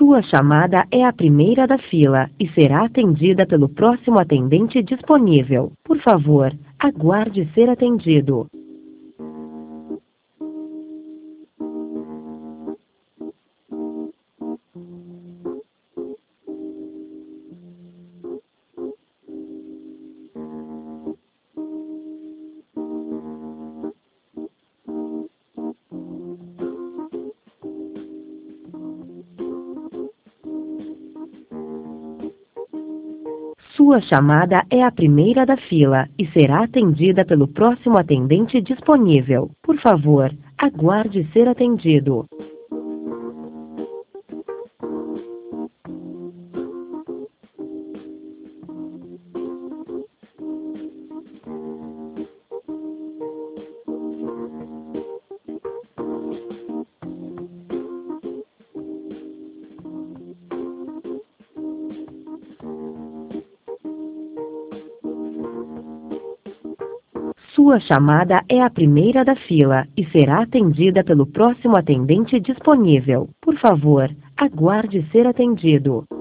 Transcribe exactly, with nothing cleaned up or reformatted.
Sua chamada é a primeira da fila e será atendida pelo próximo atendente disponível. Por favor, aguarde ser atendido. Sua chamada é a primeira da fila e será atendida pelo próximo atendente disponível. Por favor, aguarde ser atendido. Sua chamada é a primeira da fila e será atendida pelo próximo atendente disponível. Por favor, aguarde ser atendido.